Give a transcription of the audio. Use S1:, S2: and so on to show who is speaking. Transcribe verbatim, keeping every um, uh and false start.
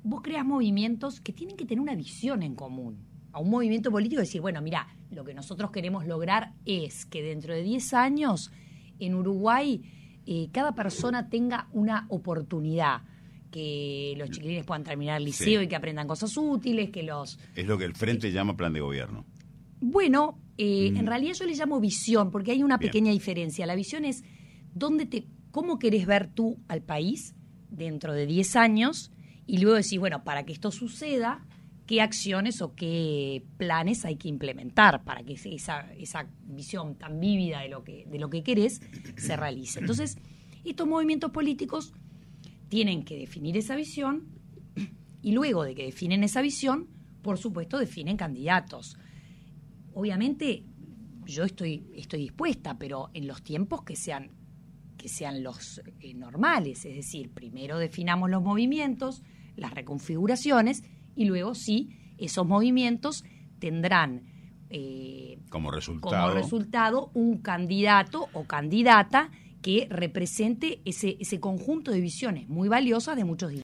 S1: vos creás movimientos que tienen que tener una visión en común. A un movimiento político decir, bueno, mira, lo que nosotros queremos lograr es que dentro de diez años en Uruguay eh, cada persona tenga una oportunidad, que los chiquilines puedan terminar el liceo
S2: sí.
S1: y que aprendan cosas útiles, que los...
S2: Es lo que el Frente
S1: eh,
S2: llama plan de gobierno.
S1: Bueno, eh,
S2: Mm.
S1: en realidad yo le llamo visión, porque hay una
S2: Bien.
S1: pequeña diferencia. La visión es dónde te, cómo querés ver tú al país dentro de diez años, y luego decís, bueno, para que esto suceda, qué acciones o qué planes hay que implementar para que esa, esa visión tan vívida de lo que, de lo que querés se realice. Entonces, estos movimientos políticos tienen que definir esa visión, y luego de que definen esa visión, por supuesto, definen candidatos. Obviamente, yo estoy, estoy dispuesta, pero en los tiempos que sean, que sean los eh, normales, es decir, primero definamos los movimientos, las reconfiguraciones, y luego sí, esos movimientos tendrán eh,
S2: Como resultado.
S1: como resultado un candidato o candidata que represente ese, ese conjunto de visiones muy valiosas de muchos